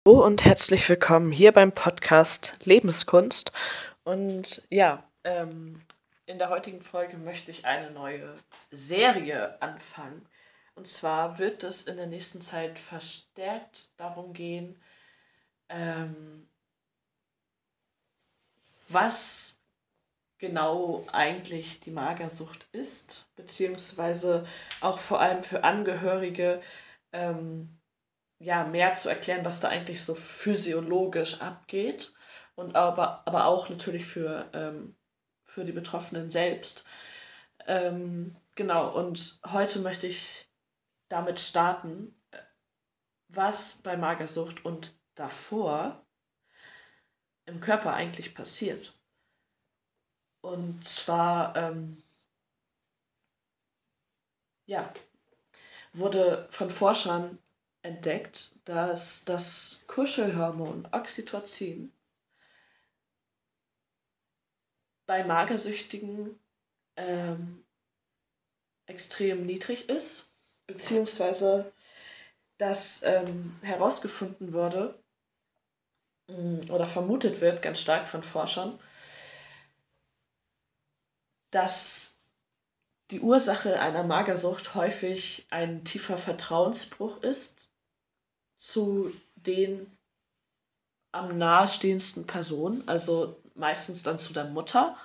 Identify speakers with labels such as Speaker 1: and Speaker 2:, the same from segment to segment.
Speaker 1: Hallo und herzlich willkommen hier beim Podcast Lebenskunst. Und ja, in der heutigen Folge möchte ich eine neue Serie anfangen. Und zwar wird es in der nächsten Zeit verstärkt darum gehen, was genau eigentlich die Magersucht ist, beziehungsweise auch vor allem für Angehörige mehr zu erklären, was da eigentlich so physiologisch abgeht und aber auch natürlich für die Betroffenen selbst. Genau, und heute möchte ich damit starten, was bei Magersucht und davor im Körper eigentlich passiert. Und zwar, wurde von Forschern entdeckt, dass das Kuschelhormon Oxytocin bei Magersüchtigen extrem niedrig ist, beziehungsweise dass herausgefunden wurde oder vermutet wird, ganz stark von Forschern, dass die Ursache einer Magersucht häufig ein tiefer Vertrauensbruch ist zu den am nahestehendsten Personen, also meistens dann zu der Mutter,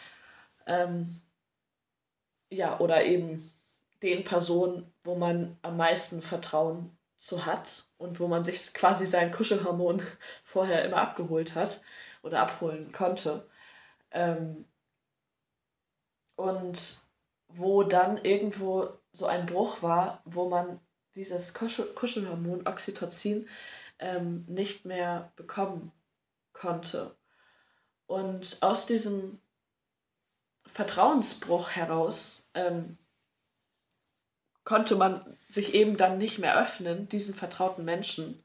Speaker 1: oder eben den Personen, wo man am meisten Vertrauen zu hat und wo man sich quasi sein Kuschelhormon vorher immer abgeholt hat oder abholen konnte. Und wo dann irgendwo so ein Bruch war, wo man dieses Kuschelhormon Oxytocin nicht mehr bekommen konnte. Und aus diesem Vertrauensbruch heraus konnte man sich eben dann nicht mehr öffnen, diesen vertrauten Menschen,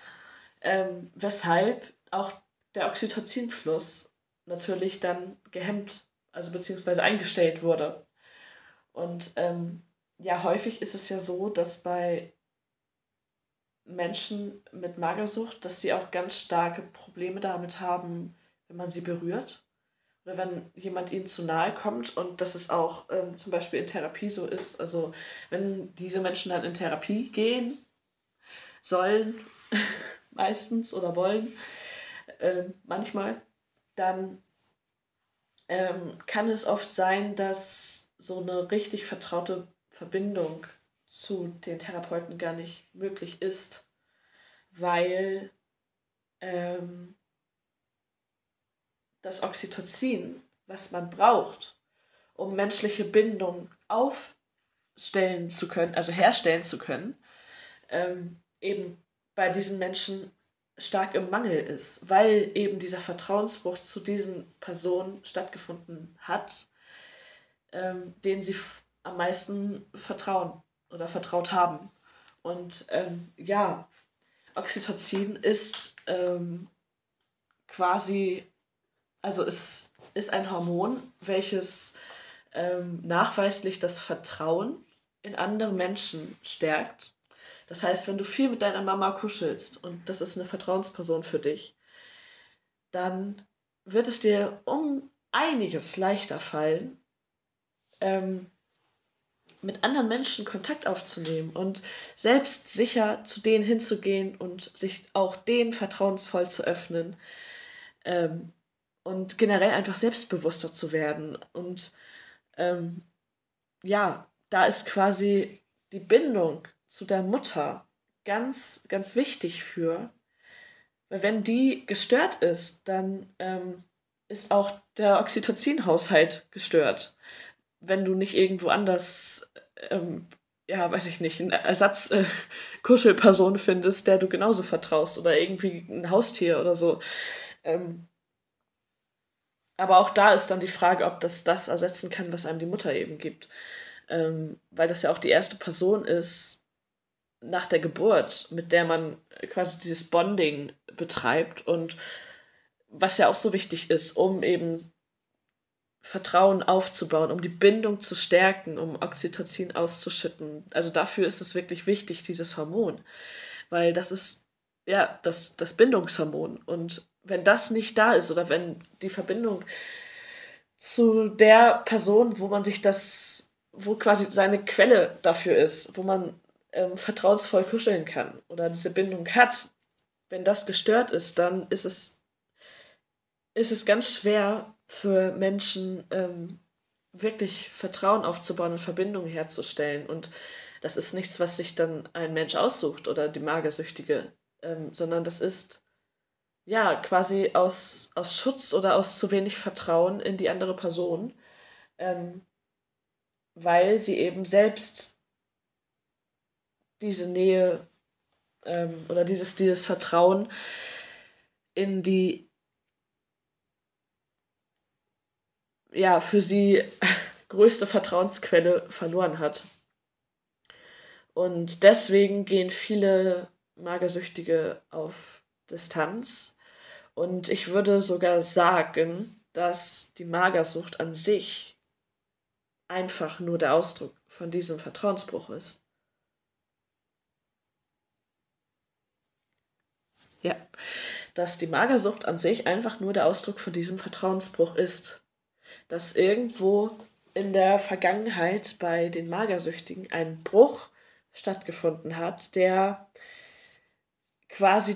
Speaker 1: weshalb auch der Oxytocinfluss natürlich dann gehemmt, also beziehungsweise eingestellt wurde. Und häufig ist es ja so, dass bei Menschen mit Magersucht, dass sie auch ganz starke Probleme damit haben, wenn man sie berührt oder wenn jemand ihnen zu nahe kommt, und dass es auch zum Beispiel in Therapie so ist. Also wenn diese Menschen dann in Therapie gehen sollen, meistens oder wollen, manchmal, dann kann es oft sein, dass so eine richtig vertraute Verbindung zu den Therapeuten gar nicht möglich ist, weil das Oxytocin, was man braucht, um menschliche Bindung aufstellen zu können, also herstellen zu können, eben bei diesen Menschen stark im Mangel ist, weil eben dieser Vertrauensbruch zu diesen Personen stattgefunden hat, denen sie am meisten vertrauen oder vertraut haben. Und Oxytocin ist quasi, also es ist ein Hormon, welches nachweislich das Vertrauen in andere Menschen stärkt. Das heißt, wenn du viel mit deiner Mama kuschelst und das ist eine Vertrauensperson für dich, dann wird es dir um einiges leichter fallen, mit anderen Menschen Kontakt aufzunehmen und selbstsicher zu denen hinzugehen und sich auch denen vertrauensvoll zu öffnen, und generell einfach selbstbewusster zu werden. Und da ist quasi die Bindung zu der Mutter ganz, ganz wichtig für, weil wenn die gestört ist, dann ist auch der Oxytocin-Haushalt gestört. Wenn du nicht irgendwo anders, weiß ich nicht, eine Ersatz-Kuschelperson findest, der du genauso vertraust oder irgendwie ein Haustier oder so. Aber auch da ist dann die Frage, ob das ersetzen kann, was einem die Mutter eben gibt. Weil das ja auch die erste Person ist nach der Geburt, mit der man quasi dieses Bonding betreibt und was ja auch so wichtig ist, um eben Vertrauen aufzubauen, um die Bindung zu stärken, um Oxytocin auszuschütten. Also dafür ist es wirklich wichtig, dieses Hormon, weil das ist das Bindungshormon. Und wenn das nicht da ist oder wenn die Verbindung zu der Person, wo quasi seine Quelle dafür ist, wo man vertrauensvoll kuscheln kann oder diese Bindung hat, wenn das gestört ist, dann ist es ganz schwer für Menschen, wirklich Vertrauen aufzubauen und Verbindungen herzustellen. Und das ist nichts, was sich dann ein Mensch aussucht oder die Magersüchtige, sondern das ist ja quasi aus Schutz oder aus zu wenig Vertrauen in die andere Person, ähm, weil sie eben selbst diese Nähe oder dieses Vertrauen in die, ja, für sie größte Vertrauensquelle verloren hat. Und deswegen gehen viele Magersüchtige auf Distanz. Und ich würde sogar sagen, dass die Magersucht an sich einfach nur der Ausdruck von diesem Vertrauensbruch ist. Ja, dass die Magersucht an sich einfach nur der Ausdruck von diesem Vertrauensbruch ist. Dass irgendwo in der Vergangenheit bei den Magersüchtigen ein Bruch stattgefunden hat, der quasi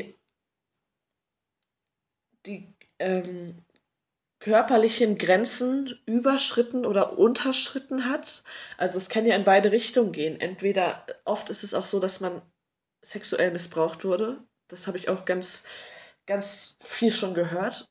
Speaker 1: die körperlichen Grenzen überschritten oder unterschritten hat. Also es kann ja in beide Richtungen gehen. Entweder oft ist es auch so, dass man sexuell missbraucht wurde. Das habe ich auch ganz, ganz viel schon gehört.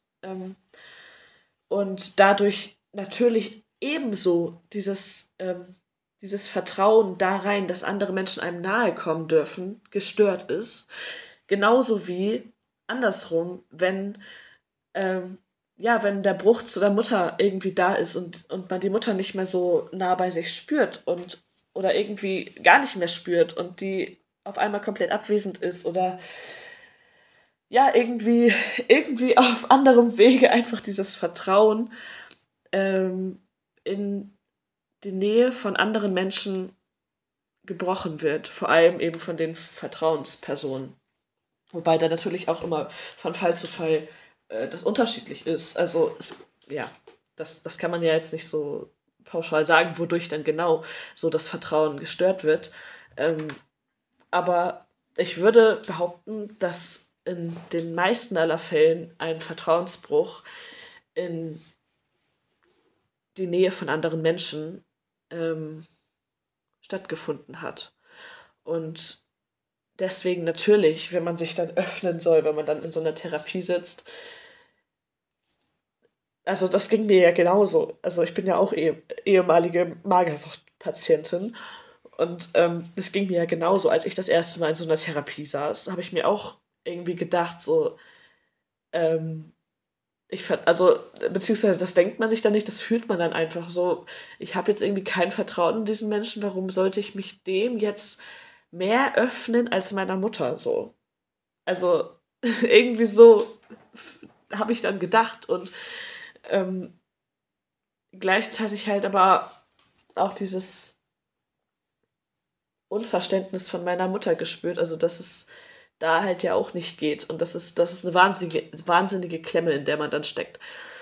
Speaker 1: Und dadurch natürlich ebenso dieses Vertrauen da rein, dass andere Menschen einem nahe kommen dürfen, gestört ist. Genauso wie andersrum, ähm, wenn der Bruch zu der Mutter irgendwie da ist und man die Mutter nicht mehr so nah bei sich spürt oder irgendwie gar nicht mehr spürt und die auf einmal komplett abwesend ist oder ja, irgendwie auf anderem Wege einfach dieses Vertrauen in die Nähe von anderen Menschen gebrochen wird, vor allem eben von den Vertrauenspersonen. Wobei da natürlich auch immer von Fall zu Fall das unterschiedlich ist. Also ja, das kann man ja jetzt nicht so pauschal sagen, wodurch dann genau so das Vertrauen gestört wird. Ähm, aber ich würde behaupten, dass in den meisten aller Fällen ein Vertrauensbruch in die Nähe von anderen Menschen ähm, stattgefunden hat. Und deswegen natürlich, wenn man sich dann öffnen soll, wenn man dann in so einer Therapie sitzt, also das ging mir ja genauso. Also ich bin ja auch ehemalige Magersuchtpatientin und das ging mir ja genauso. Als ich das erste Mal in so einer Therapie saß, habe ich mir auch irgendwie gedacht, so, ähm, also, beziehungsweise das denkt man sich dann nicht, das fühlt man dann einfach so. Ich habe jetzt irgendwie kein Vertrauen in diesen Menschen, warum sollte ich mich dem jetzt mehr öffnen als meiner Mutter so? Also, irgendwie so habe ich dann gedacht und ähm, gleichzeitig halt aber auch dieses Unverständnis von meiner Mutter gespürt, also dass es da halt ja auch nicht geht und das ist eine wahnsinnige Klemme, in der man dann steckt.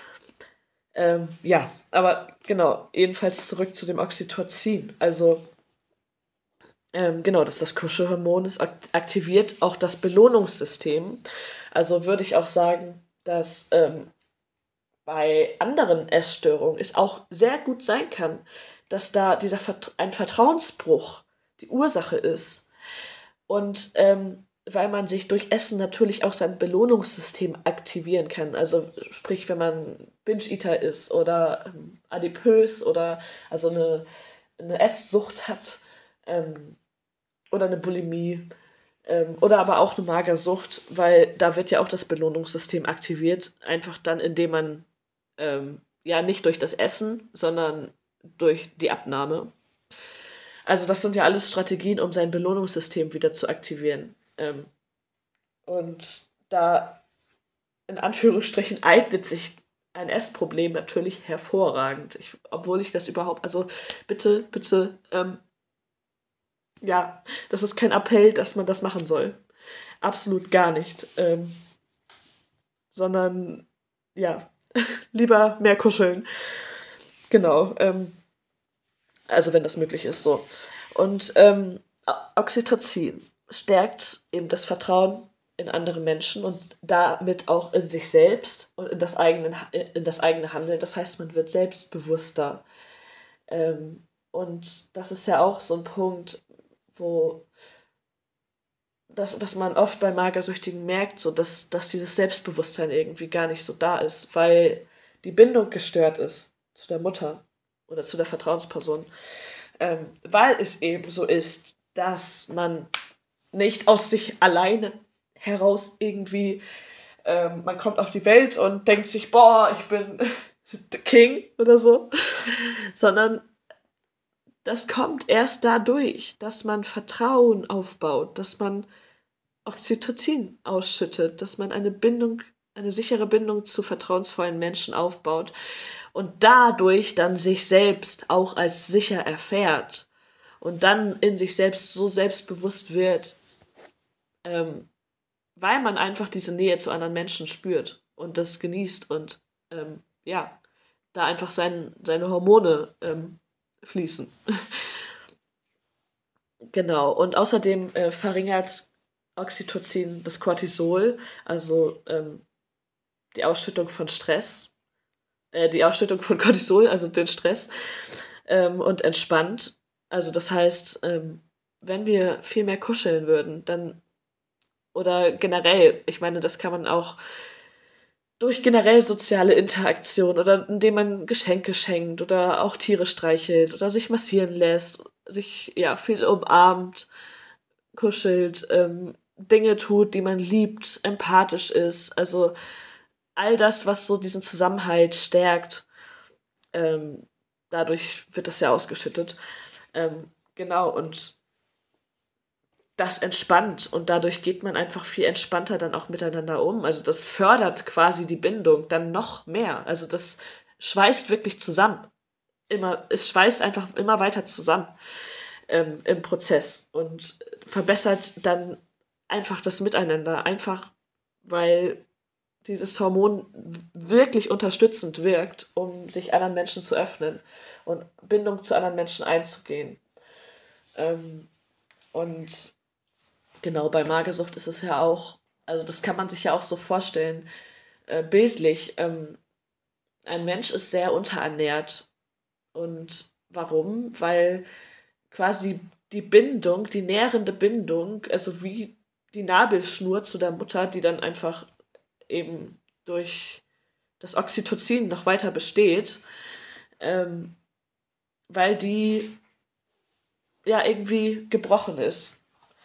Speaker 1: Ja, aber genau, jedenfalls zurück zu dem Oxytocin. Also, genau, das Kuschelhormon ist aktiviert auch das Belohnungssystem. Also würde ich auch sagen, dass bei anderen Essstörungen es auch sehr gut sein kann, dass da ein Vertrauensbruch die Ursache ist. Und weil man sich durch Essen natürlich auch sein Belohnungssystem aktivieren kann. Also sprich, wenn man Binge-Eater ist oder adipös oder also eine Esssucht hat oder eine Bulimie oder aber auch eine Magersucht, weil da wird ja auch das Belohnungssystem aktiviert, einfach dann, indem man ja nicht durch das Essen, sondern durch die Abnahme. Also das sind ja alles Strategien, um sein Belohnungssystem wieder zu aktivieren. Und da in Anführungsstrichen eignet sich ein Essproblem natürlich hervorragend. Obwohl ich das überhaupt, also bitte, ja, das ist kein Appell, dass man das machen soll. Absolut gar nicht. Sondern ja, lieber mehr kuscheln. Genau. Also wenn das möglich ist, so. Und Oxytocin stärkt eben das Vertrauen in andere Menschen und damit auch in sich selbst und in das eigene Handeln. Das heißt, man wird selbstbewusster. Und das ist ja auch so ein Punkt, wo das, was man oft bei Magersüchtigen merkt, so dass dieses Selbstbewusstsein irgendwie gar nicht so da ist, weil die Bindung gestört ist zu der Mutter oder zu der Vertrauensperson. Weil es eben so ist, dass man nicht aus sich alleine heraus irgendwie, man kommt auf die Welt und denkt sich, boah, ich bin the King oder so, sondern das kommt erst dadurch, dass man Vertrauen aufbaut, dass man Oxytocin ausschüttet, dass man eine sichere Bindung zu vertrauensvollen Menschen aufbaut und dadurch dann sich selbst auch als sicher erfährt und dann in sich selbst so selbstbewusst wird, ähm, weil man einfach diese Nähe zu anderen Menschen spürt und das genießt und ja, da einfach seine Hormone fließen. Genau, und außerdem verringert Oxytocin das Cortisol, also die Ausschüttung von Stress, die Ausschüttung von Cortisol, also den Stress, und entspannt. Also das heißt, wenn wir viel mehr kuscheln würden, dann, oder generell, ich meine, das kann man auch durch generell soziale Interaktion oder indem man Geschenke schenkt oder auch Tiere streichelt oder sich massieren lässt, sich ja viel umarmt, kuschelt, Dinge tut, die man liebt, empathisch ist. Also all das, was so diesen Zusammenhalt stärkt, ähm, dadurch wird das ja ausgeschüttet. Genau, und das entspannt und dadurch geht man einfach viel entspannter dann auch miteinander um. Also das fördert quasi die Bindung dann noch mehr. Also das schweißt wirklich zusammen. Es schweißt einfach immer weiter zusammen im Prozess und verbessert dann einfach das Miteinander. Einfach weil dieses Hormon wirklich unterstützend wirkt, um sich anderen Menschen zu öffnen und Bindung zu anderen Menschen einzugehen. Ähm, und genau, bei Magersucht ist es ja auch, also das kann man sich ja auch so vorstellen, bildlich. Ein Mensch ist sehr unterernährt. Und warum? Weil quasi die Bindung, die nährende Bindung, also wie die Nabelschnur zu der Mutter, die dann einfach eben durch das Oxytocin noch weiter besteht, ähm, weil die ja irgendwie gebrochen ist.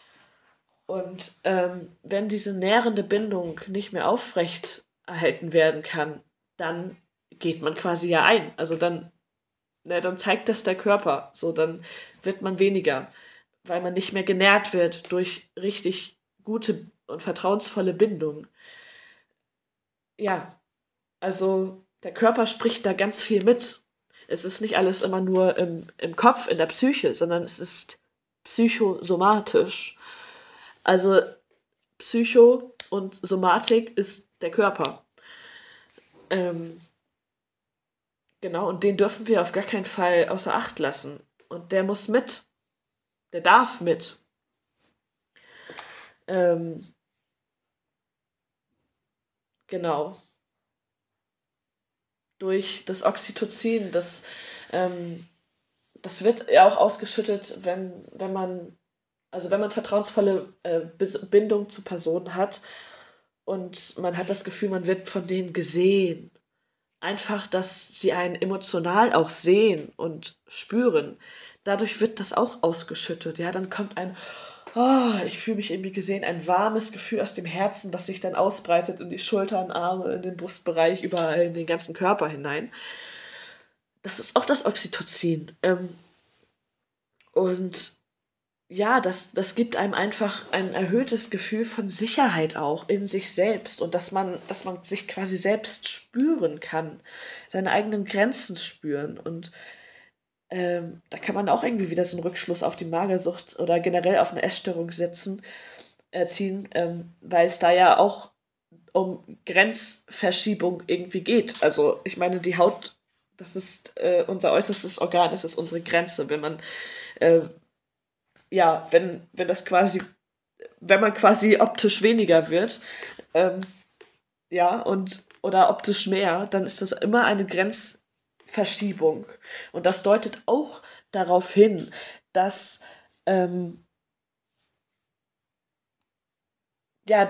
Speaker 1: Und wenn diese nährende Bindung nicht mehr aufrecht erhalten werden kann, dann geht man quasi ja ein. Also dann zeigt das der Körper. So, dann wird man weniger, weil man nicht mehr genährt wird durch richtig gute und vertrauensvolle Bindung. Ja, also der Körper spricht da ganz viel mit. Es ist nicht alles immer nur im Kopf, in der Psyche, sondern es ist psychosomatisch. Also Psycho und Somatik ist der Körper. Ähm, genau, und den dürfen wir auf gar keinen Fall außer Acht lassen. Und der muss mit. Der darf mit. Ähm, genau. Durch das Oxytocin, ähm, das wird ja auch ausgeschüttet, wenn man vertrauensvolle Bindung zu Personen hat und man hat das Gefühl, man wird von denen gesehen. Einfach, dass sie einen emotional auch sehen und spüren. Dadurch wird das auch ausgeschüttet. Ja, dann kommt ich fühle mich irgendwie gesehen, ein warmes Gefühl aus dem Herzen, was sich dann ausbreitet in die Schultern, Arme, in den Brustbereich, überall in den ganzen Körper hinein. Das ist auch das Oxytocin. Und ja, das gibt einem einfach ein erhöhtes Gefühl von Sicherheit auch in sich selbst und dass man sich quasi selbst spüren kann, seine eigenen Grenzen spüren. Und da kann man auch irgendwie wieder so einen Rückschluss auf die Magersucht oder generell auf eine Essstörung setzen, erziehen, weil es da ja auch um Grenzverschiebung irgendwie geht. Also ich meine, die Haut, das ist unser äußerstes Organ, das ist unsere Grenze. Wenn man, äh, ja, wenn das quasi, wenn man quasi optisch weniger wird, ähm, ja, und oder optisch mehr, dann ist das immer eine Grenzverschiebung. Und das deutet auch darauf hin, dass ähm, ja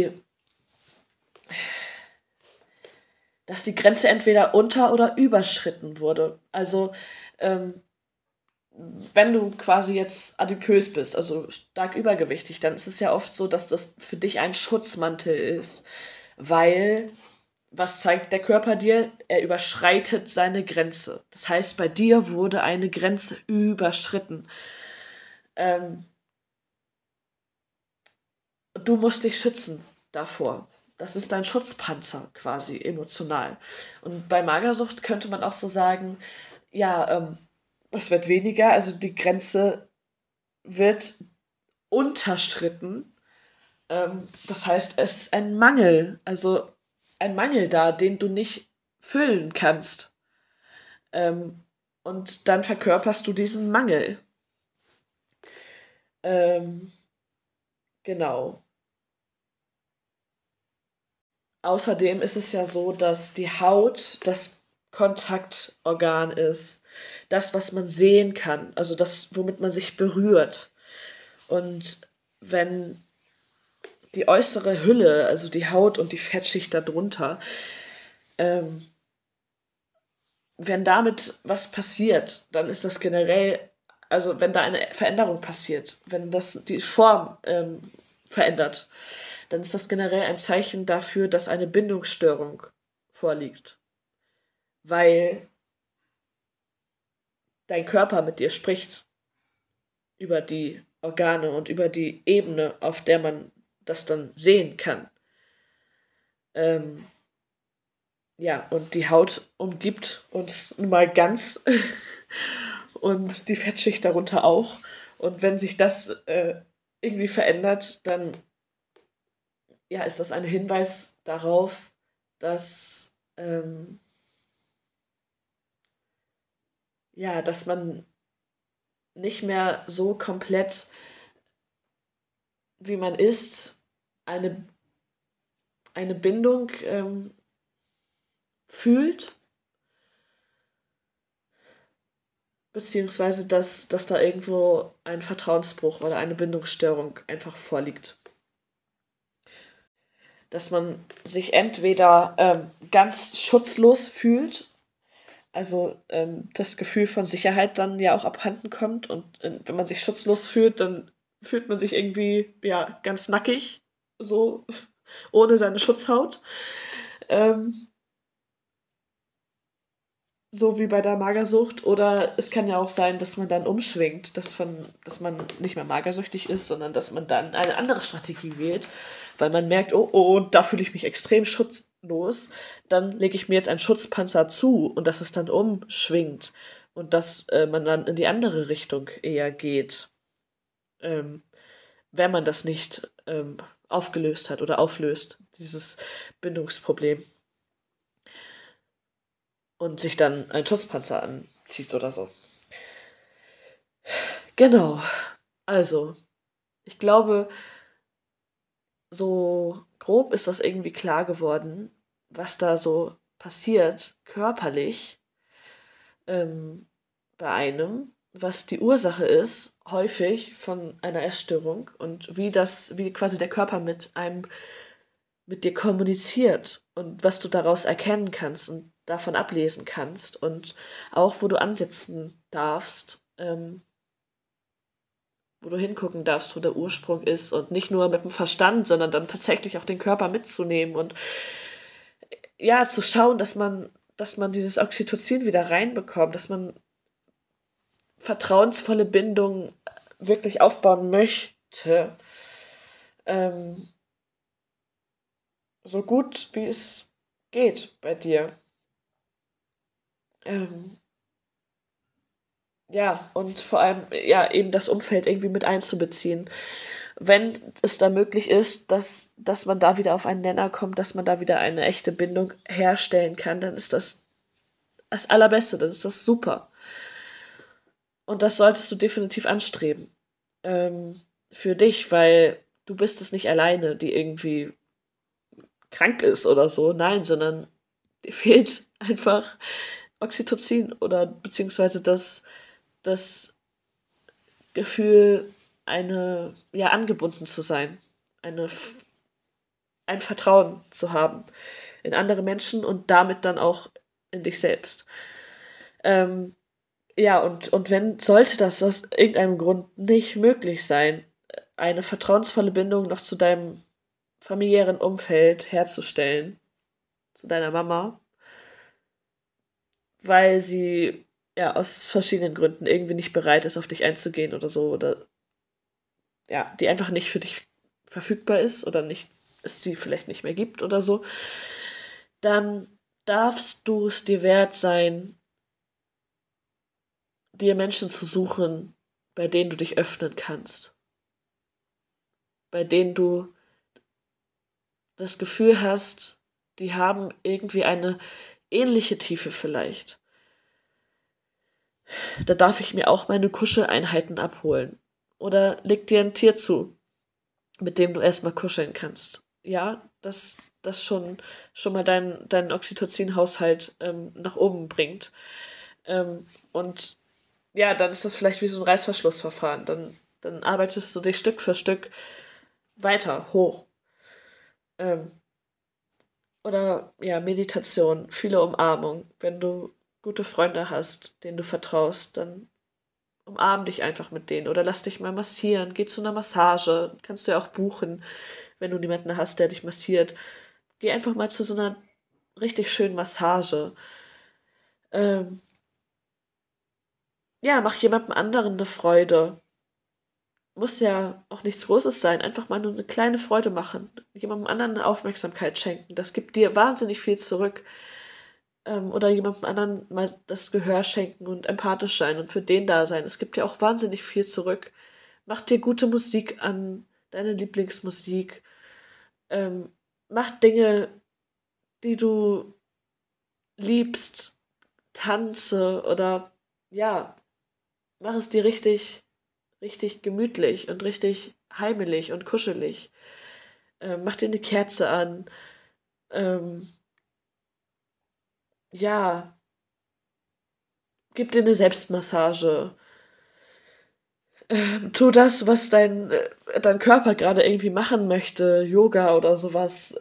Speaker 1: dass die Grenze entweder unter- oder überschritten wurde. Also ähm, wenn du quasi jetzt adipös bist, also stark übergewichtig, dann ist es ja oft so, dass das für dich ein Schutzmantel ist, weil was zeigt der Körper dir? Er überschreitet seine Grenze. Das heißt, bei dir wurde eine Grenze überschritten. Ähm, Du musst dich schützen davor. Das ist dein Schutzpanzer quasi emotional. Und bei Magersucht könnte man auch so sagen, ja, es wird weniger, also die Grenze wird unterschritten. Das heißt, es ist ein Mangel, also ein Mangel da, den du nicht füllen kannst. Ähm, und dann verkörperst du diesen Mangel. Ähm, genau. Außerdem ist es ja so, dass die Haut das Kontaktorgan ist. Das, was man sehen kann, also das, womit man sich berührt. Und wenn die äußere Hülle, also die Haut und die Fettschicht darunter, ähm, wenn damit was passiert, dann ist das generell, also wenn da eine Veränderung passiert, wenn das die Form verändert, dann ist das generell ein Zeichen dafür, dass eine Bindungsstörung vorliegt. Weil dein Körper mit dir spricht über die Organe und über die Ebene, auf der man das dann sehen kann. Ähm, ja, und die Haut umgibt uns nun mal ganz und die Fettschicht darunter auch. Und wenn sich das irgendwie verändert, dann ja, ist das ein Hinweis darauf, dass, ja, dass man nicht mehr so komplett, wie man ist, eine, eine Bindung fühlt, beziehungsweise dass da irgendwo ein Vertrauensbruch oder eine Bindungsstörung einfach vorliegt. Dass man sich entweder ganz schutzlos fühlt, also das Gefühl von Sicherheit dann ja auch abhanden kommt und wenn man sich schutzlos fühlt, dann fühlt man sich irgendwie ja ganz nackig, so ohne seine Schutzhaut. Ähm, So wie bei der Magersucht. Oder es kann ja auch sein, dass man dann umschwingt, dass man nicht mehr magersüchtig ist, sondern dass man dann eine andere Strategie wählt, weil man merkt, oh, oh, da fühle ich mich extrem schutzlos. Dann lege ich mir jetzt einen Schutzpanzer zu und dass es dann umschwingt und dass man dann in die andere Richtung eher geht, ähm, wenn man das nicht aufgelöst hat oder auflöst, dieses Bindungsproblem. Und sich dann einen Schutzpanzer anzieht oder so. Genau. Also, ich glaube, so grob ist das irgendwie klar geworden, was da so passiert, körperlich, ähm, bei einem, was die Ursache ist, häufig von einer Essstörung und wie quasi der Körper mit dir kommuniziert und was du daraus erkennen kannst und davon ablesen kannst und auch wo du ansetzen darfst, wo du hingucken darfst, wo der Ursprung ist und nicht nur mit dem Verstand, sondern dann tatsächlich auch den Körper mitzunehmen und ja, zu schauen, dass man dieses Oxytocin wieder reinbekommt, dass man vertrauensvolle Bindungen wirklich aufbauen möchte, ähm, so gut wie es geht bei dir. Ähm, ja, und vor allem, ja, eben das Umfeld irgendwie mit einzubeziehen. wenn es da möglich ist, dass man da wieder auf einen Nenner kommt, dass man da wieder eine echte Bindung herstellen kann, dann ist das Allerbeste, dann ist das super. Und das solltest du definitiv anstreben. Für dich, weil du bist es nicht alleine, die irgendwie krank ist oder so. Nein, sondern dir fehlt einfach Oxytocin oder beziehungsweise das Gefühl, angebunden zu sein, ein Vertrauen zu haben in andere Menschen und damit dann auch in dich selbst. Ähm, ja, und wenn, sollte das aus irgendeinem Grund nicht möglich sein, eine vertrauensvolle Bindung noch zu deinem familiären Umfeld herzustellen, zu deiner Mama, weil sie ja aus verschiedenen Gründen irgendwie nicht bereit ist, auf dich einzugehen oder so, oder ja, die einfach nicht für dich verfügbar ist oder nicht, es sie vielleicht nicht mehr gibt oder so, dann darfst du es dir wert sein, dir Menschen zu suchen, bei denen du dich öffnen kannst, bei denen du das Gefühl hast, die haben irgendwie eine ähnliche Tiefe vielleicht. Da darf ich mir auch meine Kuscheleinheiten abholen. Oder leg dir ein Tier zu, mit dem du erstmal kuscheln kannst. Ja, das schon mal deinen Oxytocin-Haushalt nach oben bringt. Und ja, dann ist das vielleicht wie so ein Reißverschlussverfahren. Dann arbeitest du dich Stück für Stück weiter hoch. Ähm, oder ja, Meditation, viele Umarmung. Wenn du gute Freunde hast, denen du vertraust, dann umarm dich einfach mit denen oder lass dich mal massieren. Geh zu einer Massage. Kannst du ja auch buchen, wenn du niemanden hast, der dich massiert. Geh einfach mal zu so einer richtig schönen Massage. Ähm, ja, mach jemandem anderen eine Freude. Muss ja auch nichts Großes sein. Einfach mal nur eine kleine Freude machen. Jemandem anderen eine Aufmerksamkeit schenken. Das gibt dir wahnsinnig viel zurück. Oder jemandem anderen mal das Gehör schenken und empathisch sein und für den da sein. Es gibt dir auch wahnsinnig viel zurück. Mach dir gute Musik an, deine Lieblingsmusik. Ähm, mach Dinge, die du liebst. Tanze oder ja, mach es dir richtig, richtig gemütlich und richtig heimelig und kuschelig. Mach dir eine Kerze an. Ähm, ja, gib dir eine Selbstmassage. Tu das, was dein Körper gerade irgendwie machen möchte, Yoga oder sowas.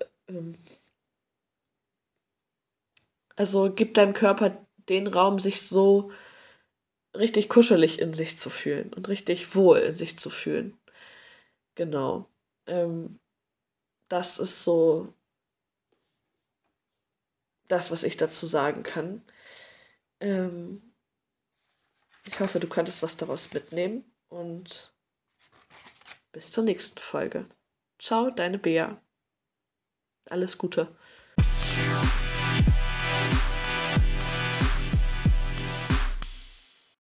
Speaker 1: Also gib deinem Körper den Raum, sich so richtig kuschelig in sich zu fühlen und richtig wohl in sich zu fühlen. Genau. Ähm, das ist so das, was ich dazu sagen kann. Ähm, ich hoffe, du konntest was daraus mitnehmen und bis zur nächsten Folge. Ciao, deine Bea. Alles Gute.